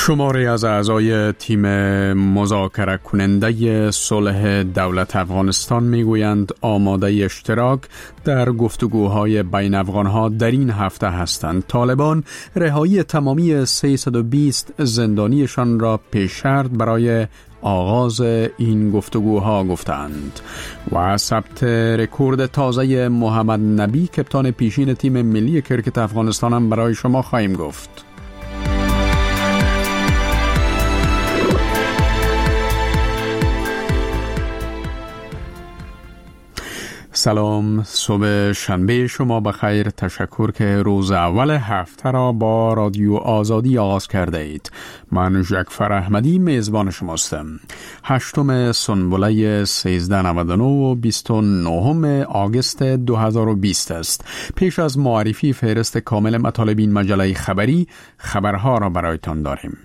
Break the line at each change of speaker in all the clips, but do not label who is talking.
شماری از اعضای تیم مذاکره کننده صلح دولت افغانستان میگویند آماده اشتراک در گفتگوهای بین افغانها در این هفته هستند. طالبان رهایی تمامی 320 زندانیشان را پیش شرط برای آغاز این گفتگوها گفتند و ثبت رکورد تازه محمد نبی کپتان پیشین تیم ملی کرکت افغانستان هم برای شما خواهیم گفت. سلام، صبح شنبه شما بخیر. تشکر که روز اول هفته را با رادیو آزادی آغاز کرده اید. من جعفر احمدی میزبان شماستم. 8 سنبله 1399 و 29 آگوست 2020 است. پیش از معرفی فهرست کامل مطالب این مجله خبری، خبرها را برایتان داریم.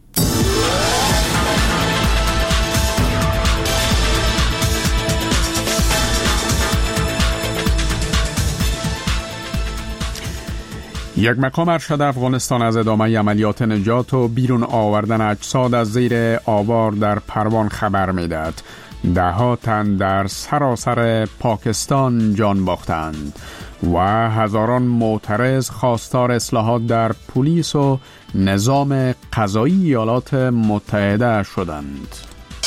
یک مقام ارشد افغانستان از ادامه عملیات نجات و بیرون آوردن اجساد از زیر آوار در پروان خبر می‌دهد. ده‌ها تن در سراسر پاکستان جان باختند و هزاران معترض خواستار اصلاحات در پلیس و نظام قضایی ایالات متحده شدند.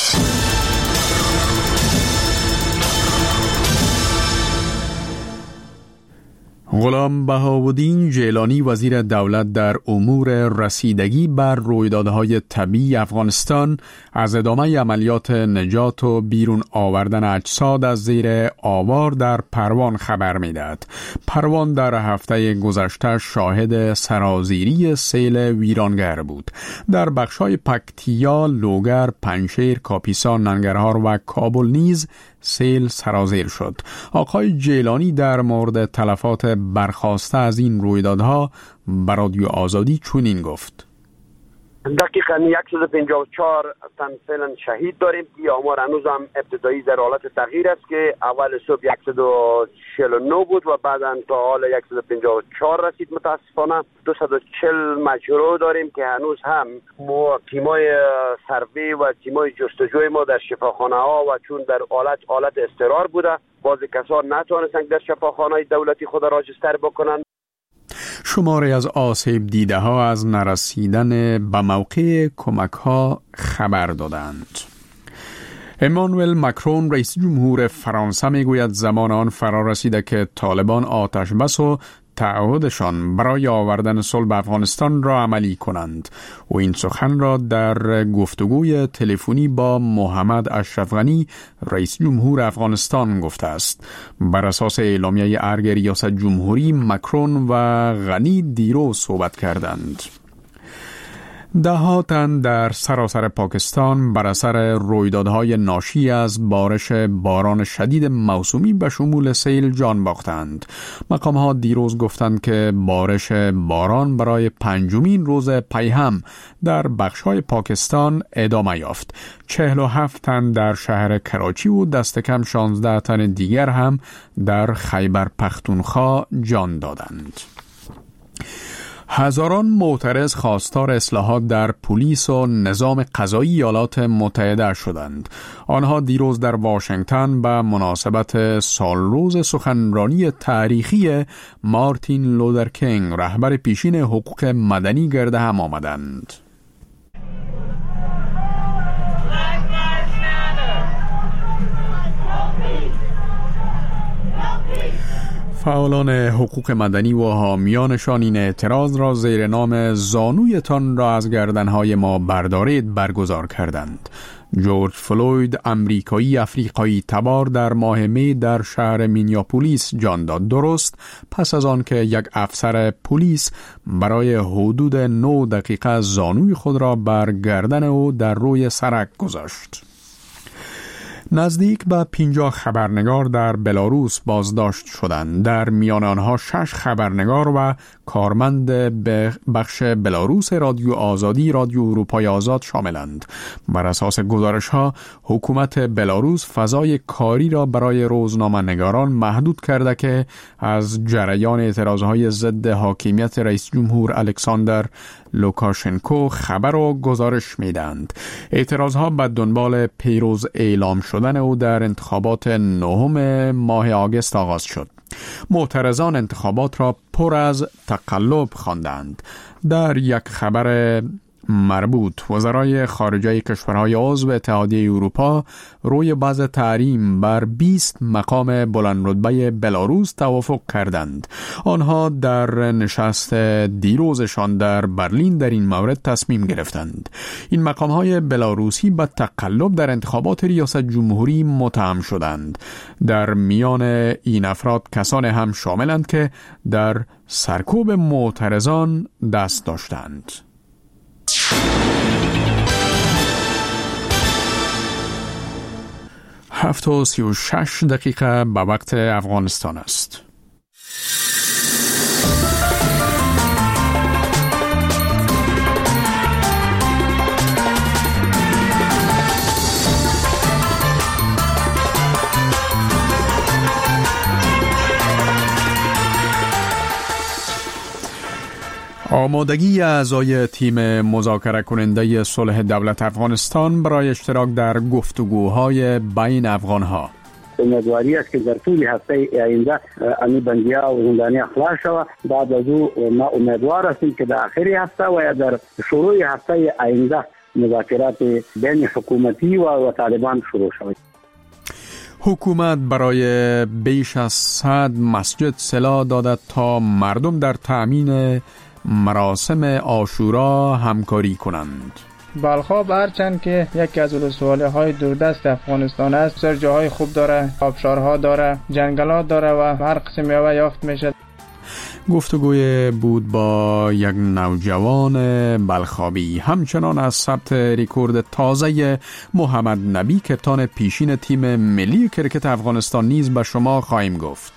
غلام بهاءالدین جیلانی وزیر دولت در امور رسیدگی بر رویدادهای طبیعی افغانستان از ادامه عملیات نجات و بیرون آوردن اجساد از زیر آوار در پروان خبر می‌دهد. پروان در هفته گذشته شاهد سرازیری سیل ویرانگر بود. در بخش‌های پکتیا، لوگر، پنجشیر، کاپیسا، ننگرهار و کابل نیز سیل سرازیر شد. آقای جیلانی در مورد تلفات برخاسته از این رویدادها به رادیو آزادی چنین گفت:
دقیقاً 154 تن فعلا شهید داریم. این آمار هنوز هم ابتدایی در حالت تغییر است که اول صبح 149 بود و بعداً تا حال 154 رسید. متاسفانه 240 مجروح داریم که هنوز هم تیمای سروی و تیمای جستجوی ما در شفاخانه ها و چون در حالت اضطرار بوده، بعضی کسان نتوانستن در شفاخانه دولتی خود راجستر بکنن.
شماری از آسیب دیده ها از نرسیدن به موقع کمک ها خبر دادند. امانوئل ماکرون رئیس جمهور فرانسه میگوید زمان آن فرا رسیده که طالبان آتش بس و تعهدشان برای آوردن صلح به افغانستان را عملی کنند. و این سخن را در گفتگوی تلفنی با محمد اشرف غنی رئیس جمهور افغانستان گفته است. بر اساس اعلامیه ارگ ریاست جمهوری، ماکرون و غنی دیروز صحبت کردند. ده‌ها تن در سراسر پاکستان بر اثر رویدادهای ناشی از بارش باران شدید موسومی به شمول سیل جان باختند. مقام‌ها دیروز گفتند که بارش باران برای 5مین روز پی هم در بخش‌های پاکستان ادامه یافت. 47 تن در شهر کراچی و دست کم 16 تن دیگر هم در خیبر پختونخوا جان دادند. هزاران معترض خواستار اصلاحات در پلیس و نظام قضایی ایالات متحده شدند. آنها دیروز در واشنگتن به مناسبت سالروز سخنرانی تاریخی مارتین لوتر کینگ، رهبر پیشین حقوق مدنی، گرد هم آمدند. فعالان حقوق مدنی و حامیانشان این اعتراض را زیر نام زانویتان را از گردنهای ما بردارید برگزار کردند. جورج فلوید، امریکایی افریقایی تبار، در ماه می در شهر مینیاپولیس جان داد، درست پس از آن که یک افسر پلیس برای حدود 9 دقیقه زانوی خود را بر گردن او در روی سرک گذاشت. نزدیک به 50 خبرنگار در بلاروس بازداشت شدند. در میان آنها 6 خبرنگار و کارمند بخش بلاروس رادیو آزادی رادیو اروپای آزاد شاملند. بر اساس گزارش‌ها حکومت بلاروس فضای کاری را برای روزنامه‌نگاران محدود کرده که از جریان اعتراضهای ضد حاکمیت رئیس جمهور الکساندر لوکاشنکو خبر و گزارش میدند. اعتراضها به دنبال پیروز اعلام شدن او در انتخابات 9 ماه آگوست آغاز شد. معترضان انتخابات را پر از تقلب خواندند. در یک خبر مربوط وزرای خارجه کشورهای عضو اتحادیه اروپا روی بعض تحریم بر 20 مقام بلندرتبه بلاروس توافق کردند. آنها در نشست دیروزشان در برلین در این مورد تصمیم گرفتند. این مقامهای بلاروسی به تقلب در انتخابات ریاست جمهوری متهم شدند. در میان این افراد کسانی هم شاملند که در سرکوب معترضان دست داشتند. 7:36 به وقت افغانستان است. آمادگی اعضای تیم مذاکره کننده صلح دولت افغانستان برای اشتراک در گفتگوهای بین افغانها.
امیدواری است که در طول هفته آینده امی بندی‌ها و زندانی‌ها خلاص شود. بعد از او ما امیدوار هستیم که در آخر هفته و یا در شروع هفته آینده مذاکرات بین حکومتی و طالبان شروع شود.
حکومت برای بیش از 100 مسجد سلاح داده تا مردم در تأمین مراسم عاشورا همکاری کنند.
بلخاب هرچند که یکی از ولسوالی‌های دوردست افغانستان است، بسیار جاهای خوب داره، آبشارها داره، جنگلات داره و هر قسم میوه یافت میشه.
گفتگوی بود با یک نوجوان بلخابی. همچنان از ثبت رکورد تازه محمد نبی کپتان پیشین تیم ملی کرکت افغانستان نیز به شما خواهیم گفت.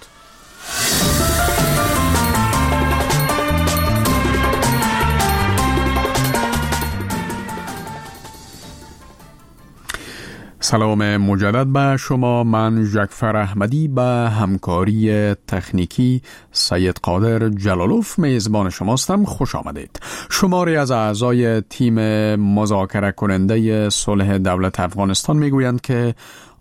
سلام مجدد به شما. من جعفر احمدی به همکاری تکنیکی سید قادر جلالوف میزبان شماستم. خوش آمدید. شماری از اعضای تیم مذاکره کننده صلح دولت افغانستان میگویند که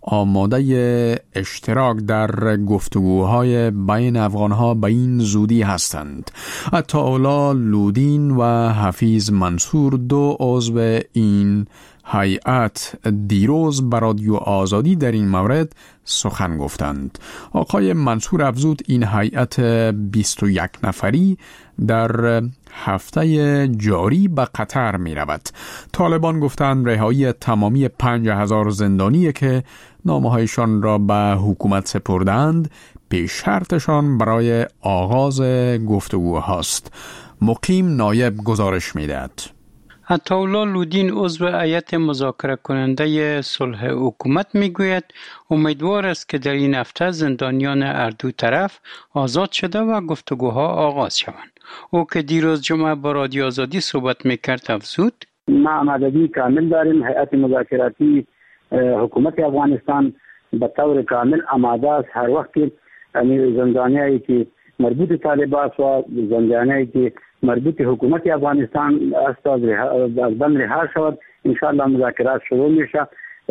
آماده اشتراک در گفتگوهای بین افغانها به این زودی هستند. عطاالله لودین و حفیظ منصور، دو عضو این هیئت، دیروز به رادیو آزادی در این مورد سخن گفتند. آقای منصور افزود این هیئت 21 نفری در هفته جاری به قطر می رود. طالبان گفتند رهایی تمامی 5000 زندانی که نامه‌هایشان را به حکومت سپردند پیش شرطشان برای آغاز گفتگوهاست. مقیم نایب گزارش می دهد.
عطاالله لودین عضو هیئت مذاکره کننده صلح حکومت میگوید امیدوار است که در این هفته زندانیان هر دو طرف آزاد شده و گفتگوها آغاز شوند. او که دیروز جمعه با رادیو آزادی صحبت میکرد افزود
ما آمادگی کامل داریم. هیئت مذاکراتی حکومت افغانستان به طور کامل آماده است. هر وقت زندانیایی که مربوط طالبان و زندانیایی که مربوط حکومت افغانستان است از بند رها شود، انشاءالله مذاکرات شروع میشه.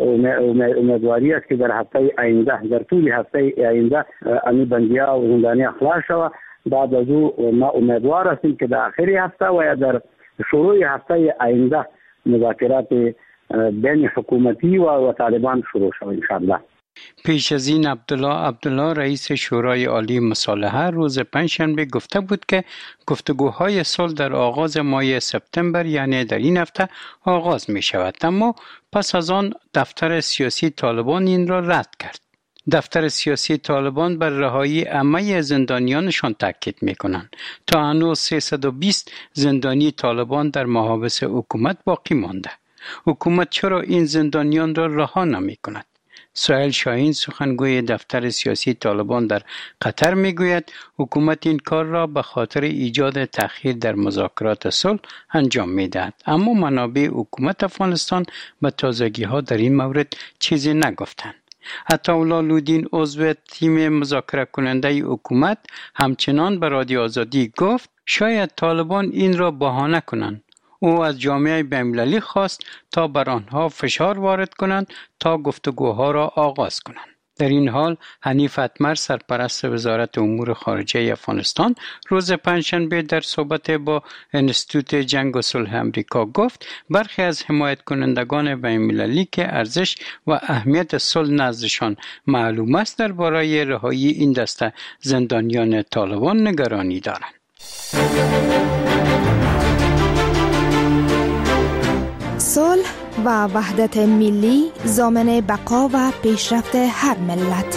امیدواری است که در هفته آینده، در طول هفته آینده امی بندی‌ها و زندانی‌ها خلاص شود. بعد از او ما امیدوار هستیم که در آخر هفته و یا در شروع هفته آینده مذاکرات بین حکومتی و طالبان شروع شود انشاءالله.
پیش از این عبدالله رئیس شورای عالی مصالحه روز پنجشنبه گفته بود که گفتگوهای صلح در آغاز ماه سپتامبر یعنی در این هفته آغاز می شود، اما پس از آن دفتر سیاسی طالبان این را رد کرد. دفتر سیاسی طالبان بر رهایی عمه زندانیانشان تاکید می کنند. تا هنوز 320 زندانی طالبان در محابس حکومت باقی مانده. حکومت چرا این زندانیان را رها نمی کند؟ سهیل شاهین سخنگوی دفتر سیاسی طالبان در قطر میگوید حکومت این کار را به خاطر ایجاد تأخیر در مذاکرات صلح انجام میدهد، اما منابع حکومت افغانستان به تازگی‌ها در این مورد چیزی نگفتند. عطاالله لودین عضو تیم مذاکره کننده حکومت همچنان به رادیو آزادی گفت شاید طالبان این را بهانه کنند. او از جامعه بین‌المللی خواست تا بر آنها فشار وارد کنند تا گفتگوها را آغاز کنند. در این حال حنیف اتمر سرپرست وزارت امور خارجه افغانستان روز پنجشنبه در صحبت با انستیتوت جنگ و صلح امریکا گفت برخی از حمایت کنندگان بین‌المللی که ارزش و اهمیت صلح نزدشان معلوم است درباره رهایی این دسته زندانیان طالبان نگرانی دارند.
صلح و وحدت ملی ضامن بقا و پیشرفت هر ملت.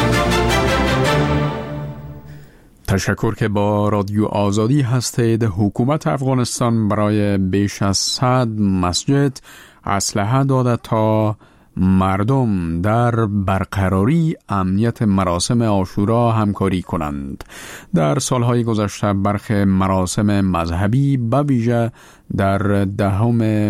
تشکر که با رادیو آزادی هستید. حکومت افغانستان برای بیش از 100 مسجد اسلحه داده تا مردم در برقراری امنیت مراسم عاشورا همکاری کنند. در سالهای گذشته برخی مراسم مذهبی به ویژه در 10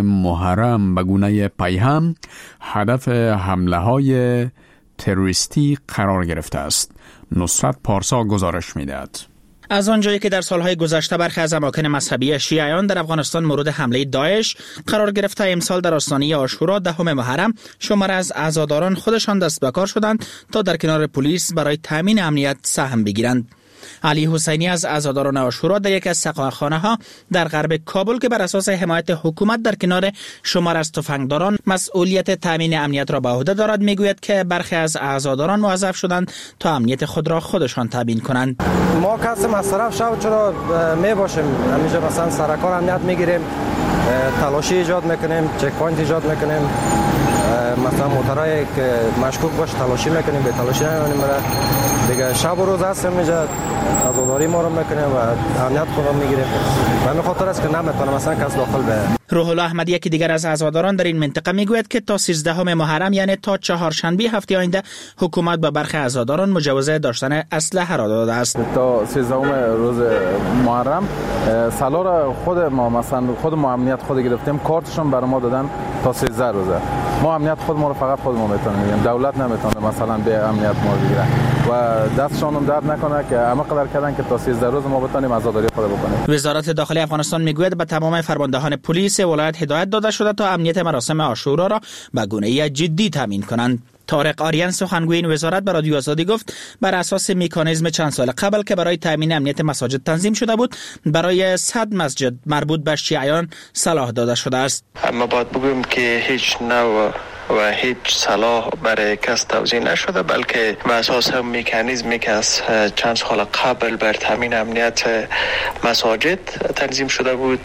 محرم به گونه پیهم هدف حمله های تروریستی قرار گرفته است. نصرت پارسا گزارش می‌دهد.
از آنجایی که در سالهای گذشته برخی از اماکن مذهبی شیعیان در افغانستان مورد حمله داعش قرار گرفته، امسال در آستانه عاشورا 10 محرم شمار از عزاداران خودشان دست به کار شدند تا در کنار پلیس برای تامین امنیت سهم بگیرند. علی حسینی از عزاداران عاشورا در یکی از سقاخانه‌ها در غرب کابل که بر اساس حمایت حکومت در کنار شمار از تفنگداران مسئولیت تامین امنیت را به عهده دارد، میگوید که برخی از عزاداران موظف شدند تا امنیت خود را خودشان تامین کنند.
ما کسی مصرف شب چرا می باشیم، همیشه مثلا سرکار امنیت میگیریم، تلاشی ایجاد میکنیم، چک پوینت ایجاد میکنیم، مثلا موترایی که مشکوک باشه تلاشی میکنیم، به تلاشی نمی‌کنیم. دیگه شب و روز هستیم اینجا عزاداری ما رو میکنیم و امنیت خود رو میگیریم. و همین خاطر است که نمیتونه مثلا کس داخل به.
روح الله احمدی یکی دیگر از عزاداران در این منطقه میگوید که تا 13 محرم یعنی تا چهارشنبه هفته آینده حکومت به برخی عزاداران مجوز داشتن اسلحه را داده است.
تا 13 روز محرم سالار خود ما مثلا خود ما امنیت خود گرفتیم، کارتشون برای ما دادن تا 13 روزه. ما امنیت خود ما رو فقط خود ما میتونیم بگیم، دولت نمیتونه مثلا به امنیت ما بگیره و دستشون هم درد نکنه که همه قدر کردن که تا 13 روز ما بتونیم عزاداری خود بکنیم.
وزارت داخلی افغانستان میگوید به تمام فرماندهان پلیس ولایت هدایت داده شده تا امنیت مراسم عاشورا را به گونه‌ای جدی تامین کنند. طارق آریان سخنگوی این وزارت به رادیو آزادی گفت بر اساس مکانیزم چند سال قبل که برای تامین امنیت مساجد تنظیم شده بود، برای 100 مسجد مربوط به شیعیان صلاح داده شده است.
اما باید بگویم که هیچ نوع و هیچ صلاح برای کس توزیع نشده، بلکه به اساس مکانیزمی که از چند سال قبل بر تامین امنیت مساجد تنظیم شده بود،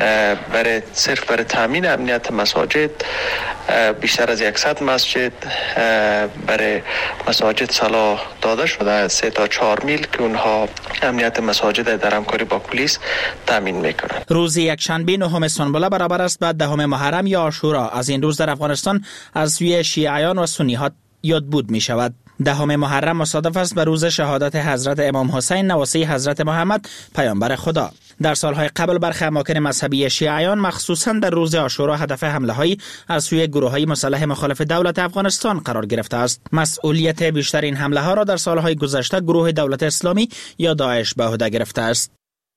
صرف برای تامین امنیت مساجد بیشتر از 100 مسجد برای مساجد صلاح داده شده، 3 تا 4 میل که اونها امنیت مساجد در همکاری با پلیس تامین میکنند.
روز یکشنبه 9 سنبله برابر است به 10 محرم یا عاشورا. از این روز در افغانستان از سوی شیعیان و سنی‌ها یادبود می شود. 10 محرم مصادف است به روز شهادت حضرت امام حسین نواسی حضرت محمد پیامبر خدا. در سالهای قبل برخی اماکن مذهبی شیعیان مخصوصا در روز عاشورا هدف حمله‌هایی از سوی گروه‌های مسلح مخالف دولت افغانستان قرار گرفته است. مسئولیت بیشتر این حمله‌ها را در سالهای گذشته گروه دولت اسلامی یا داعش به عهده گرفته است.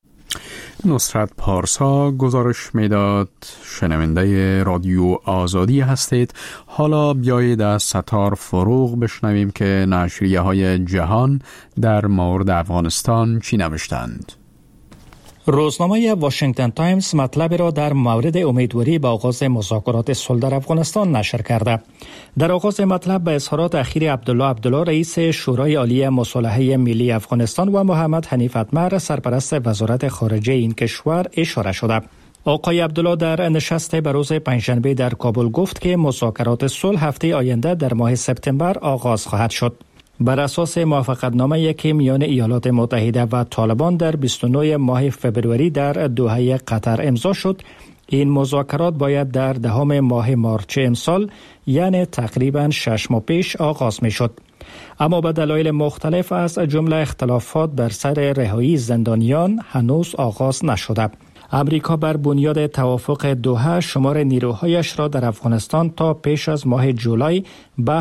نصرت پارسا گزارش میداد. شنونده رادیو آزادی هستید. حالا بیایید از ستار فروغ بشنویم که نشریه های جهان در مورد افغانستان چی نوشتند.
روزنامه واشنگتن تایمز مطلب را در مورد امیدواری به آغاز مذاکرات صلح در افغانستان نشر کرده. در آغاز مطلب به اظهارات اخیر عبدالله رئیس شورای عالی مصالحه ملی افغانستان و محمد حنیف اتمر سرپرست وزارت خارجه این کشور اشاره شده. آقای عبدالله در نشست به روز پنجشنبه در کابل گفت که مذاکرات صلح هفته آینده در ماه سپتامبر آغاز خواهد شد. بر اساس موافقتنامه‌ای که میان ایالات متحده و طالبان در 29 ماه فبروری در دوحه قطر امضا شد، این مذاکرات باید در 10 ماه مارچ امسال یعنی تقریباً 6 ماه پیش آغاز می شد. اما به دلایل مختلف از جمله اختلافات بر سر رهایی زندانیان هنوز آغاز نشده. امریکا بر بنیاد توافق دوحه شمار نیروهایش را در افغانستان تا پیش از ماه جولای به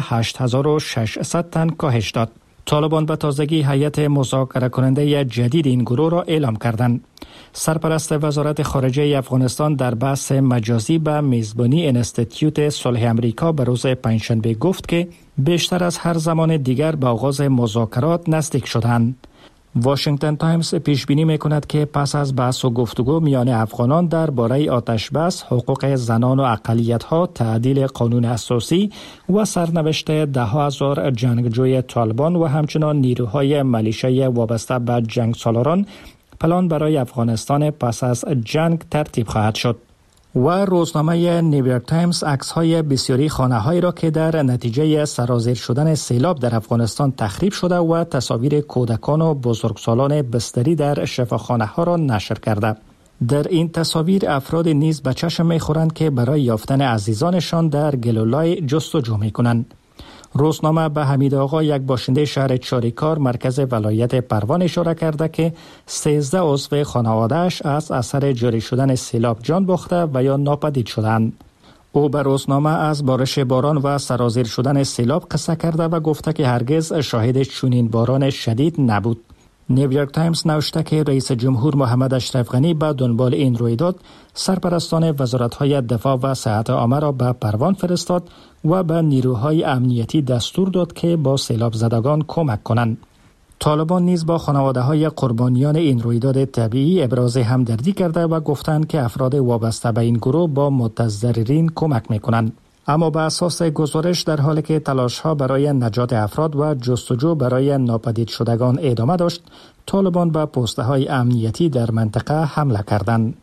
8600 تن کاهش داد. طالبان به تازگی هیئت مذاکره کننده جدید این گروه را اعلام کردند. سرپرست وزارت خارجه افغانستان در بحث مجازی به میزبانی انستیتیوت صلح امریکا به روز پنجشنبه گفت که بیشتر از هر زمان دیگر به آغاز مذاکرات نزدیک شدند. واشنگتن تایمز پیش بینی می‌کند که پس از بحث و گفتگو میان افغانان درباره آتش بس، حقوق زنان و اقلیت‌ها، تعدیل قانون اساسی و سرنوشت 10,000 جنگجوی طالبان و همچنین نیروهای ملیشه وابسته به جنگ سالاران، پلان برای افغانستان پس از جنگ ترتیب خواهد شد. و روزنامه نیویورک تایمز عکس‌های بسیاری خانه‌هایی را که در نتیجه سرازیر شدن سیلاب در افغانستان تخریب شده و تصاویر کودکان و بزرگسالان بستری در شفاخانه‌ها را نشر کرده. در این تصاویر افراد نیز به چشم می‌خورند که برای یافتن عزیزانشان در گلولای جستجو می‌کنند. روزنامه به حمید آقا، یک باشنده شهر چاریکار مرکز ولایت پروان، اشاره کرده که 13 عضو خانواده‌اش از اثر جاری شدن سیلاب جان باخته و یا ناپدید شدند. او به روزنامه از بارش باران و سرازیر شدن سیلاب قصه کرده و گفته که هرگز شاهد چنین باران شدید نبود. نیویورک تایمز نوشته که رئیس جمهور محمد اشرف غنی به دنبال این رویداد سرپرستان وزارت‌های دفاع و صحت عامه را به پروان فرستاد و به نیروهای امنیتی دستور داد که با سیلاب زدگان کمک کنند. طالبان نیز با خانواده‌های قربانیان این رویداد طبیعی ابراز همدردی کرده و گفتند که افراد وابسته به این گروه با متضررین کمک می‌کنند. اما به اساس گزارش در حالی که تلاش‌ها برای نجات افراد و جستجو برای ناپدید شدگان ادامه داشت، طالبان به پست‌های امنیتی در منطقه حمله کردند.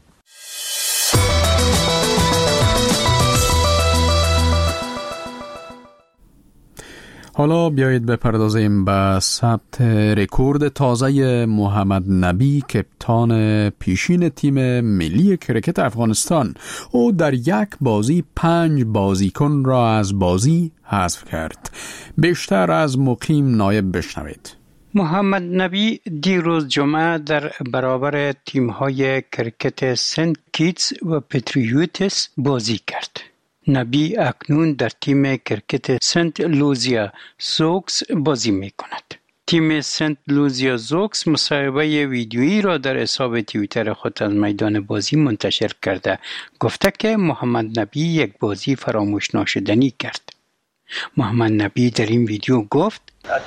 حالا بیایید بپردازیم به ثبت رکورد تازه محمد نبی، کپتان پیشین تیم ملی کرکت افغانستان. او در یک بازی 5 بازیکن را از بازی حذف کرد. بیشتر از مقیم نایب بشنوید.
محمد نبی دیروز جمعه در برابر تیم‌های کرکت سنت کیتس و پتریوتس بازی کرد. نبی اکنون در تیم کرکت سنت لوزیا زوکس بازی می کند. تیم سنت لوزیا زوکس مصاحبه ویدیویی را در حساب توییتر خود از میدان بازی منتشر کرده. گفته که محمد نبی یک بازی فراموش ناشدنی کرد. محمد نبی در این ویدیو گفت: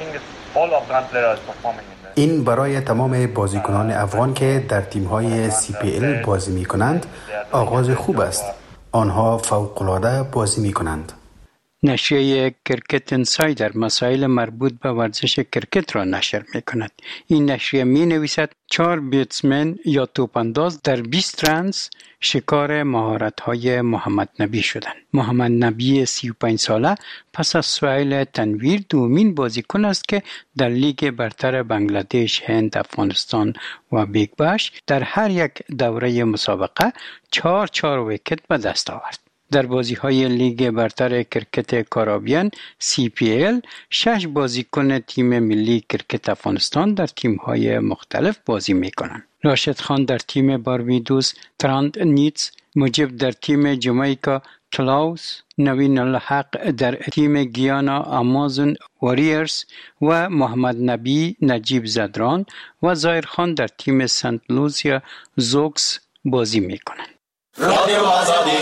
این برای تمام بازیکنان افغان که در تیم‌های CPL بازی می‌کنند آغاز خوب است. آنها فوق‌العاده بازی می‌کنند.
نشریه کرکت انسایدر مسائل مربوط به ورزش کرکت را نشر می‌کند. این نشریه می‌نویسد 4 بیتسمن یا توپانداز در 20 رنز شکار مهارت‌های محمد نبی شدند. محمد نبی 35 ساله پس از سهیل تنویر دومین بازیکن است که در لیگ برتر بنگلادش، هند، افغانستان و بیگ باش در هر یک دوره مسابقه 4 ویکت به دست آورد. در بازی‌های لیگ برتر کرکت کارابیان CPL 6 بازیکن تیم ملی کرکت افغانستان در تیم‌های مختلف بازی می‌کنند. راشد خان در تیم باربیدوس تراند نیتس، مجیب در تیم جامائیکا کلاوس، نوین الحق در تیم گیانا آمازون واریرز و محمد نبی نجیب زدران و ظاهر خان در تیم سنت لوزیا زوکس بازی می‌کنند. رادیو آزادی.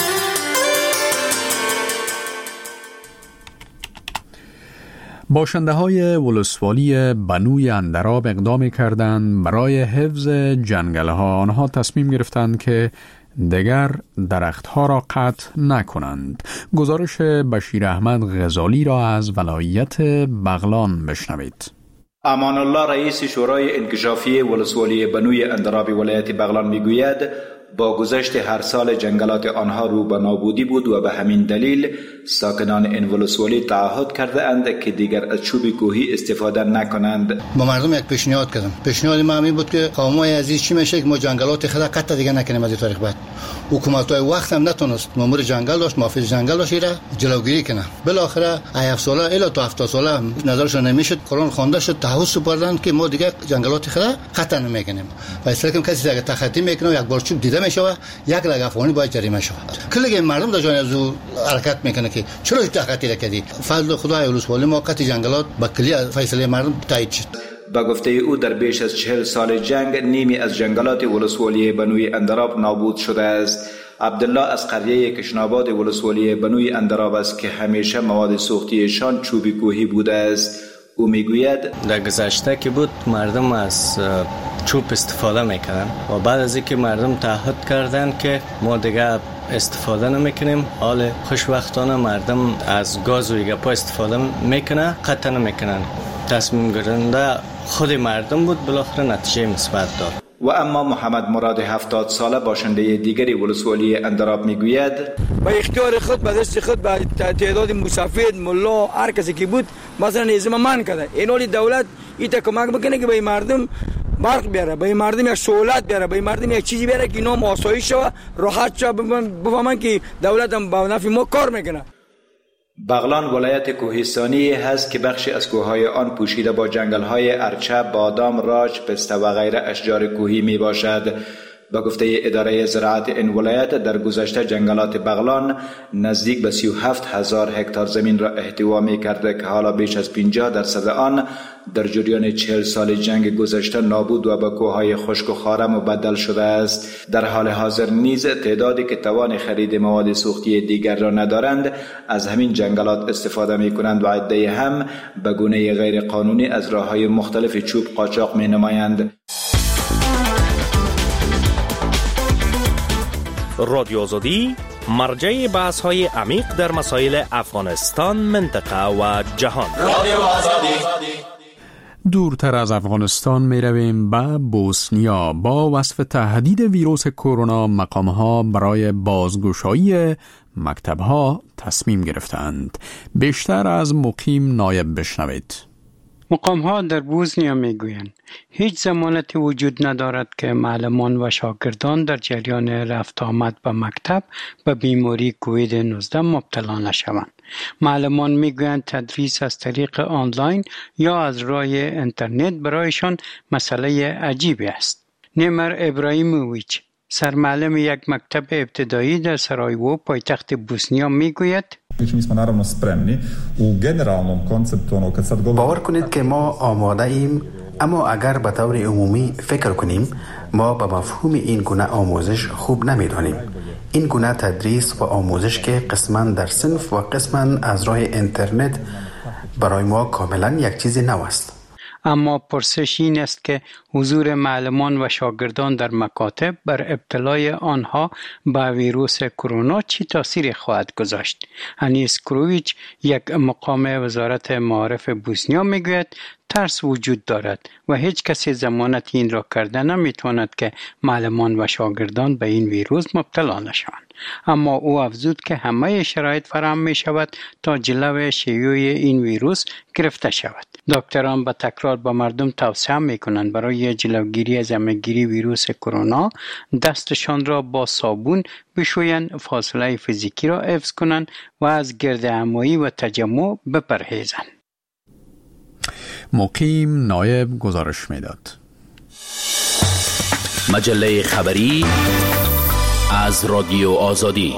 باشنده های ولسوالی بنوی اندراب اقدام کردند برای حفظ جنگل ها. آنها تصمیم گرفتند که دیگر درختها را قطع نکنند. گزارش بشیر احمد غزالی را از ولایت بغلان بشنوید.
امان الله رئیس شورای انکشافی ولسوالی بنوی اندراب ولایت بغلان میگوید با گذشت هر سال جنگلات آنها رو به نابودی بود و به همین دلیل ساکنان این ولسوالی تعهد کرده اند که دیگر از چوب کوهی استفاده نکنند.
با مردم یک پیشنهاد کردم. پیشنهاد ما همین بود که قومای عزیز چی میشه که ما جنگلات خود قطع دیگه نکنیم از این تاریخ بعد. حکومت‌های وقت هم نتونست مامور جنگل داشت، محافظ جنگل داشت را جلوگیری کنه. بالاخره 7 ساله الی تا 70 ساله نظرشون نمیشد، قرآن خوانده شد، تعهد سپردن که ما دیگه جنگلات خود قطع نمیکنیم. و اصلا که کسی اگه تخطی میکنه یک بار چوب دیده میشه و یک لگه افغانی باید جریمه شود. کلی مردم در جای از حرکت میکنه که چرا تخطی کردی؟ فضل خدای ولسوالی ما قطع جنگلات با کلی فیصله مردم تایید شد.
با گفته او در بیش از 40 سال جنگ نیمی از جنگلات ولسوالی بنوی اندراب نابود شده است. عبدالله از قریه کشناباد ولسوالی بنوی اندراب است که همیشه مواد سوختیشان چوب کوهی بوده است. او میگوید
در گذشته که بود مردم از چوب استفاده میکنن و بعد از اینکه مردم تعهد کردن که ما دیگه استفاده نمیکنیم، حال خوشبختانه مردم از گاز و گپا استفاده میکنه، قطع نمیکنن. تصمیم گیرنده خود مردم بود، بالاخره نتیجه مثبت داد.
و اما محمد مراد 70 ساله باشنده دیگری ولسوالی اندراب میگوید
با اختیار خود به دست خود به تعداد مسافر ملا هر کسی که بود مثلا ازم من کرده. اینولی دولت ایتا کمک بکنه که به مردم برق بیاره، به مردم یک سهولت بیاره، به مردم یک چیزی بیاره که نام آسایش شود، راحت شود، بفهمن که دولت هم با نفع ما کار میکنه.
بغلان ولایت کوهستانی هست که بخشی از کوههای آن پوشیده با جنگل‌های ارچه، بادام، راج، پسته و غیره اشجار کوهی می باشد. با گفته اداره زراعت این ولایت در گذشته جنگلات بغلان نزدیک به 37,000 هکتار زمین را احتوا می کرده که حالا بیش از 50% آن در جریان 40 سال جنگ گذشته نابود و به کوههای خشک و خاره مبدل شده است. در حال حاضر نیز تعدادی که توان خرید مواد سوختی دیگر را ندارند از همین جنگلات استفاده می کنند و عده هم به گونه غیر قانونی از راه‌های مختلف چوب قاچاق می نمایند.
رادیو آزادی مرجع بحث‌های عمیق در مسائل افغانستان، منطقه و جهان.
دورتر از افغانستان می رویم به بوسنیا. با وصف تهدید ویروس کرونا مقام‌ها برای بازگشایی مکتب‌ها تصمیم گرفتند. بیشتر از مقیم نایب بشنوید.
مقام‌ها در بوسنیا میگویند هیچ ضمانتی وجود ندارد که معلمان و شاگردان در جریان رفت آمد به مکتب به بیماری کووید 19 مبتلا نشوند. معلمان میگویند تدریس از طریق آنلاین یا از راه اینترنت برایشان مسئله عجیبی است. نیمر ابراهیموویچ، سرمعلم یک مکتب ابتدایی در سرایوو پایتخت بوسنیا میگوید
باور کنید که ما آماده ایم، اما اگر به طور عمومی فکر کنیم ما به مفهوم این گونه آموزش خوب نمیدانیم. این گونه تدریس و آموزش که قسماً در صنف و قسماً از راه اینترنت برای ما کاملا یک چیز نو است.
اما پرسش این است که حضور معلمان و شاگردان در مکاتب بر ابتلای آنها به ویروس کرونا چی تاثیر خواهد گذاشت؟ انیس کروویچ، یک مقام وزارت معارف بوسنیا میگوید ترس وجود دارد و هیچ کسی ضمانت این را کرده نمیتواند که معلمان و شاگردان به این ویروس مبتلا نشوند. اما او افزود که همه شرایط فراهم می شود تا جلو شیوع این ویروس گرفته شود. دکتران به تکرار به مردم توصیه می کنند برای جلوگیری از عمه‌گیری ویروس کرونا دستشان را با صابون بشویند، فاصله فیزیکی را حفظ کنند و از گردهمایی و تجمع بپرهیزند.
مقیم نایب گزارش میداد.
مجله خبری از رادیو آزادی.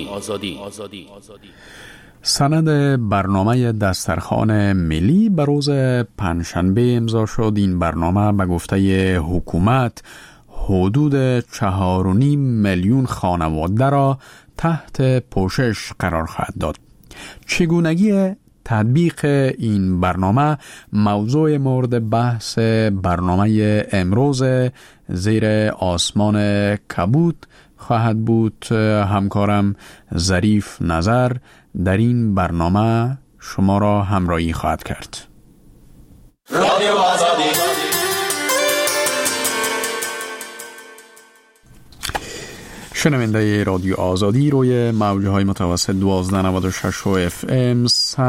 سند برنامه دسترخوان ملی به روز پنجشنبه امضا شد. این برنامه به گفته حکومت حدود 4.5 میلیون خانواده را تحت پوشش قرار خواهد داد. چگونگی تطبیق این برنامه موضوع مورد بحث برنامه امروز زیر آسمان کبود خواهد بود. همکارم ظریف نظر در این برنامه شما را همراهی خواهد کرد. رادیو آزادی. شنونده رادیو آزادی روی موجهای متوسط 1296 FM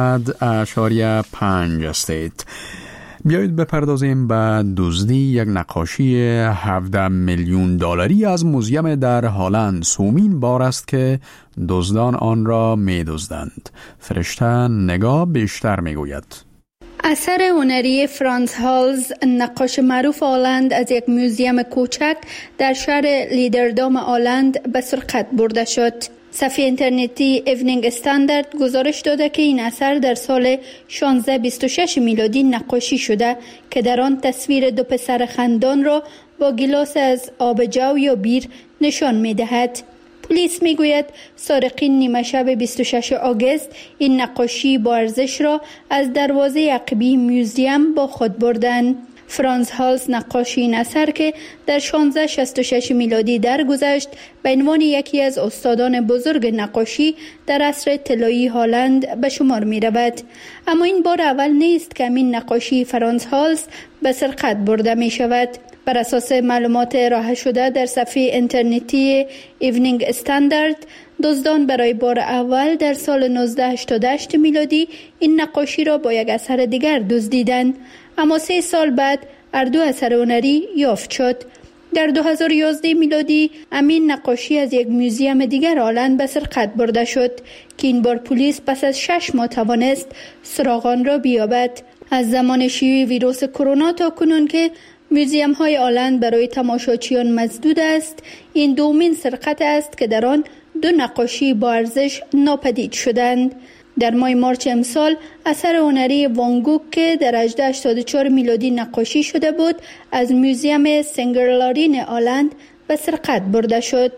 100.5 هستید. بیایید بپردازیم به دزدی یک نقاشی 17 میلیون دلاری از موزیم در هلند. سومین بار است که دزدان آن را می دزدند. فرشته نگاه بیشتر می گوید.
اثر هنری فرانس هالز، نقاش معروف هلند، از یک موزیم کوچک در شهر لیدردام هلند به سرقت برده شد. صفحه اینترنتی ایونینگ استاندارد گزارش داده که این اثر در سال 1626 میلادی نقاشی شده که در آن تصویر دو پسر خندان را با گیلاس از آب جو یا بیر نشان می‌دهد. پلیس میگوید سارقین نیمه شب 26 آگوست این نقاشی با ارزش را از دروازه عقبی موزیم با خود بردند. فرانس هالز نقاشی این اثر که در 1666 میلادی درگذشت به عنوان یکی از استادان بزرگ نقاشی در عصر طلایی هلند به شمار می رود. اما این بار اول نیست که این نقاشی فرانس هالز به سرقت برده می شود. بر اساس معلومات ارائه شده در صفحه اینترنتی ایونینگ استاندارد، دزدان برای بار اول در سال 1988 میلادی این نقاشی را با یک اثر دیگر دزدیدند، اما 3 سال بعد هر دو اثر هنری یافت شد. در 2011 میلادی امین نقاشی از یک موزیم دیگر هلند به سرقت برده شد که این بار پلیس پس از 6 ماه توانست سراغ آن را بیابد. از زمان شیوع ویروس کرونا تا کنون که موزیم های هلند برای تماشاچیان مسدود است، این دومین سرقت است که در آن 2 نقاشی با ارزش ناپدید شدند. در ماه مارچ امسال اثر هنری وان گوگ که در 1884 میلادی نقاشی شده بود از موزیم سنگرلارین هلند به سرقت برده شد.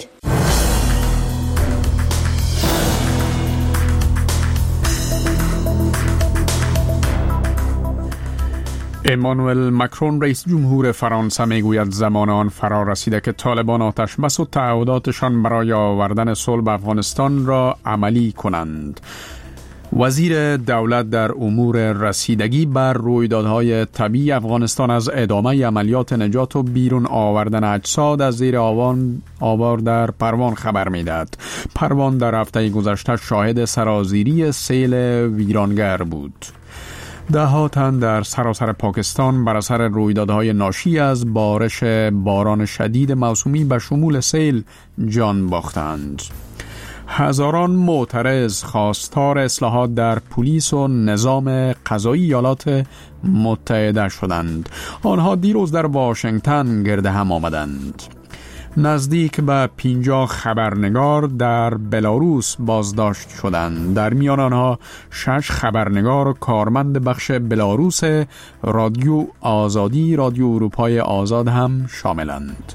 امانوئل مکرون رئیس جمهور فرانسه میگوید زمان آن فرا رسیده که طالبان آتش بس و تعهداتشان برای آوردن صلح به افغانستان را عملی کنند. وزیر دولت در امور رسیدگی بر رویدادهای طبیعی افغانستان از ادامه عملیات نجات و بیرون آوردن اجساد از زیر آوار در پروان خبر میدهد. پروان در هفته گذشته شاهد سرازیری سیل ویرانگر بود. ده‌ها تن در سراسر پاکستان بر اثر رویدادهای ناشی از بارش باران شدید موسومی به شمول سیل جان باختند. هزاران معترض خواستار اصلاحات در پلیس و نظام قضایی ایالات متحده شدند. آنها دیروز در واشنگتن گرد هم آمدند. نزدیک به 50 خبرنگار در بلاروس بازداشت شدند. در میان آنها 6 خبرنگار و کارمند بخش بلاروس رادیو آزادی، رادیو اروپای آزاد هم شاملند.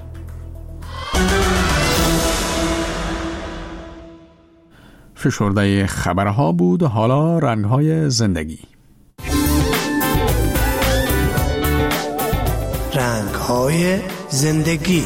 فشرده خبرها بود. حالا رنگ‌های زندگی.
رنگ‌های زندگی.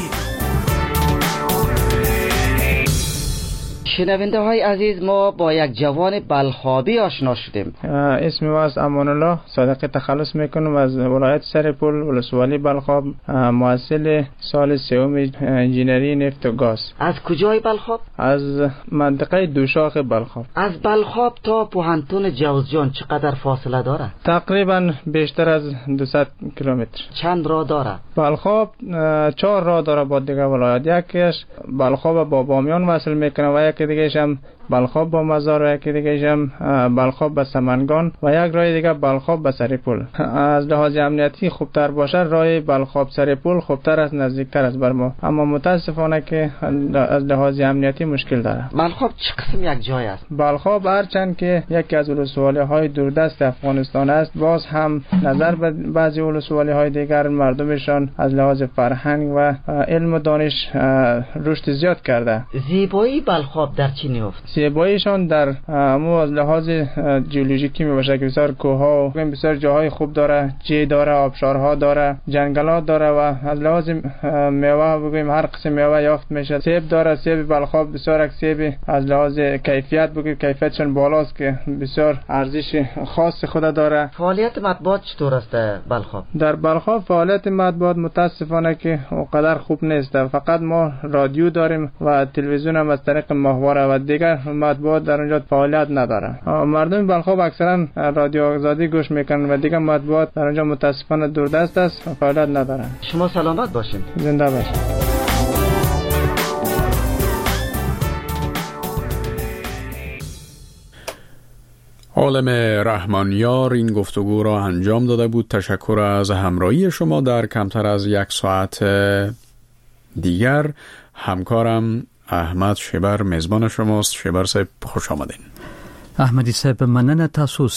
شنونده های عزیز، ما با یک جوان بلخابی آشنا شدیم.
اسم ما از امان الله صادقی تخلص میکنم از ولایت سرپل ولسوالی بلخاب، محصل سال 3 انجینری نفت و گاز.
از کجای بلخاب؟
از منطقه دوشاخ بلخاب.
از بلخاب تا پوهنتون جوزجان چقدر فاصله داره؟
تقریبا بیشتر از 200 کیلومتر.
چند راه داره؟
بلخاب 4 راه داره با دیگه ولایت. یکیش بلخاب با بامیان وصل میکنه و یکی دیگه‌ش هم بلخاب با مزار و یکی دیگه‌ش هم بلخاب به سمنگان و یک راه دیگه بلخاب به سرپل. از لحاظ امنیتی خوبتر باشه راه بلخاب سرپل خوبتر است، نزدیکتر است بر ما، اما متاسفانه که از لحاظ امنیتی مشکل داره.
بلخاب چه قسم یک جای است؟
بلخاب هرچند که یکی از ولسوالی‌های دوردست افغانستان است، باز هم نظر به بعضی ولسوالی‌های دیگر مردمشان از لحاظ فرهنگ و علم و دانش رشد زیاد کرده.
زیبایی بلخاب در چی نیفت؟
زیباییشان در مو از لحاظ جیولوژیکی میباشه که بسیار کوه‌ها و بسیار جاهای خوب داره، جی داره، آبشارها داره، جنگلات داره و از لحاظ میوه بگویم هر قسم میوه یافت میشه. سیب داره، سیب بلخاب بسیار یک سیب از لحاظ کیفیت بگویم کیفیتشون بالاست که بسیار ارزش خاص خود داره.
فعالیت مطبوعات چطور است بلخاب؟
در بلخاب فعالیت مطبوعات متاسفانه که اونقدر خوب نیست. فقط ما رادیو داریم و تلویزیون هم از طریق ماهواره و دیگر مطبوعات در اونجا فعالیت نداره. مردم بلخاب اکثرا رادیو آزادی گوش میکنن و دیگر مطبوعات در اونجا متاسفانه دوردست است و فعالیت ندارن.
شما سلامت باشین.
زنده باشین.
عالم رحمانیار این گفتگو را انجام داده بود. تشکر از همراهی شما. در کمتر از یک ساعت دیگر همکارم احمد شبر میزبان شماست. شبر صاحب خوش آمدین.
احمدی صاحب مننه. تاسو